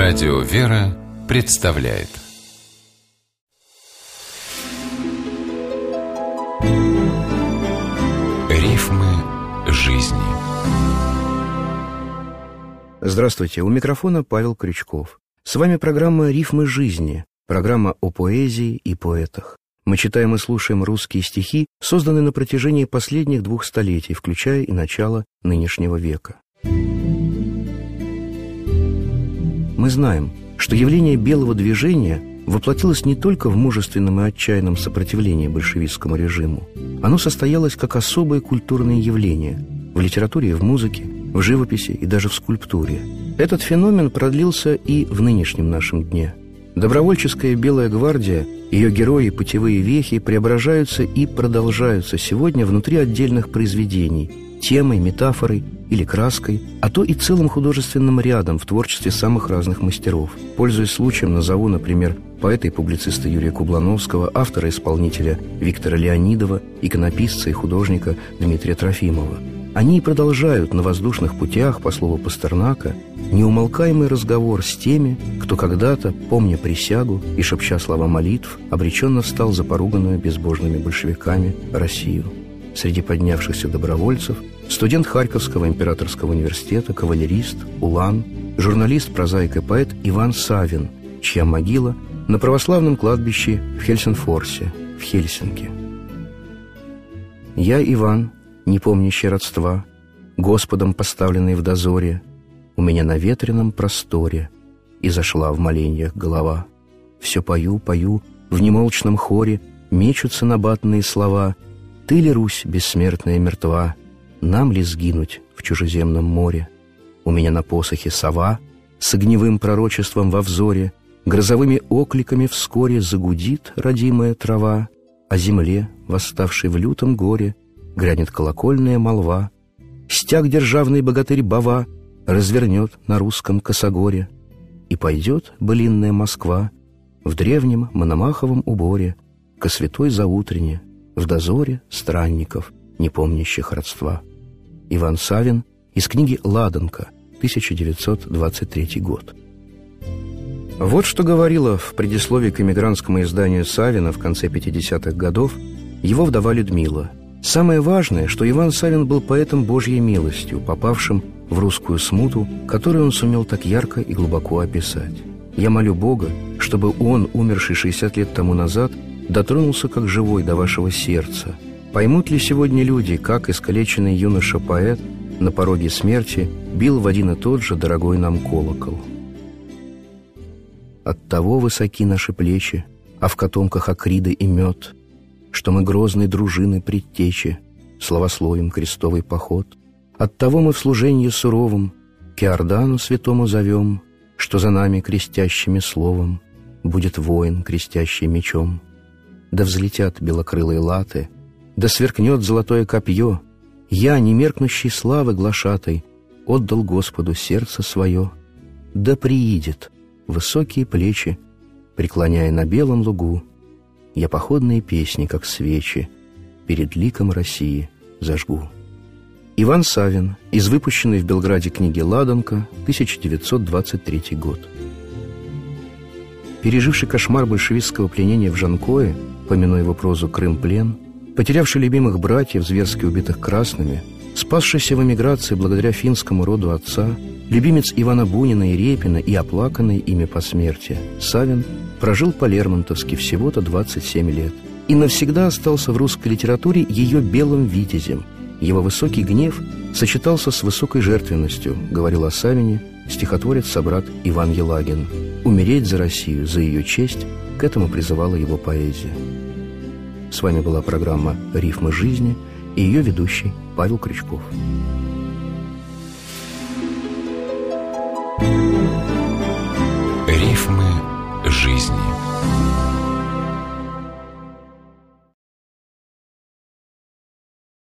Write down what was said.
Радио «Вера» представляет Рифмы жизни. Здравствуйте, у микрофона Павел Крючков. С вами программа «Рифмы жизни», программа о поэзии и поэтах. Мы читаем и слушаем русские стихи, созданные на протяжении последних 2 столетий, включая и начало нынешнего века. Мы знаем, что явление белого движения воплотилось не только в мужественном и отчаянном сопротивлении большевистскому режиму. Оно состоялось как особое культурное явление в литературе и в музыке, в живописи и даже в скульптуре. Этот феномен продлился и в нынешнем нашем дне. Добровольческая Белая гвардия, ее герои и путевые вехи преображаются и продолжаются сегодня внутри отдельных произведений, темой, метафорой или краской, а то и целым художественным рядом в творчестве самых разных мастеров. Пользуясь случаем, назову, например, поэта и публициста Юрия Кублановского, автора-исполнителя Виктора Леонидова, иконописца и художника Дмитрия Трофимова. Они и продолжают на воздушных путях, по слову Пастернака, неумолкаемый разговор с теми, кто когда-то, помня присягу и шепча слова молитв, обреченно встал за поруганную безбожными большевиками Россию. Среди поднявшихся добровольцев студент Харьковского императорского университета, кавалерист, улан, журналист, прозаик и поэт Иван Савин, чья могила на православном кладбище в Хельсинфорсе, в Хельсинки. «Я, Иван, не помнящий родства, Господом поставленный в дозоре, у меня на ветреном просторе и зашла в моленьях голова. Все пою, пою, в немолчном хоре мечутся набатные слова. Ты ли, Русь, бессмертная мертва, нам ли сгинуть в чужеземном море? У меня на посохе сова с огневым пророчеством во взоре, грозовыми окликами вскоре загудит родимая трава, о земле, восставшей в лютом горе, грянет колокольная молва. Стяг державный богатырь Бава развернет на русском косогоре, и пойдет былинная Москва в древнем Мономаховом уборе ко святой заутрене, в дозоре странников, не помнящих родства». Иван Савин из книги «Ладанка», 1923 год. Вот что говорила в предисловии к эмигрантскому изданию Савина в конце 50-х годов его вдова Людмила. Самое важное, что Иван Савин был поэтом Божьей милостью, попавшим в русскую смуту, которую он сумел так ярко и глубоко описать. «Я молю Бога, чтобы он, умерший 60 лет тому назад, дотронулся как живой до вашего сердца. Поймут ли сегодня люди, как искалеченный юноша-поэт на пороге смерти бил в один и тот же дорогой нам колокол? Оттого высоки наши плечи, а в котомках акриды и мед, что мы грозной дружины предтечи, славословим крестовый поход. Оттого мы в служенье суровом к Иордану святому зовем, что за нами крестящими словом будет воин, крестящий мечом. Да взлетят белокрылые латы, да сверкнет золотое копье. Я, немеркнущий славы глашатой, отдал Господу сердце свое. Да приидет высокие плечи, преклоняя на белом лугу, я походные песни, как свечи, перед ликом России зажгу». Иван Савин из выпущенной в Белграде книги «Ладанка», 1923 год. Переживший кошмар большевистского пленения в Жанкое, помянуя его прозу «Крым-плен», потерявший любимых братьев, зверски убитых красными, спасшийся в эмиграции благодаря финскому роду отца, любимец Ивана Бунина и Репина и оплаканный ими по смерти, Савин прожил по-лермонтовски всего-то 27 лет и навсегда остался в русской литературе ее белым витязем. Его высокий гнев сочетался с высокой жертвенностью, говорил о Савине стихотворец-собрат Иван Елагин. Умереть за Россию, за ее честь — к этому призывала его поэзия. С вами была программа «Рифмы жизни» и ее ведущий Павел Крючков.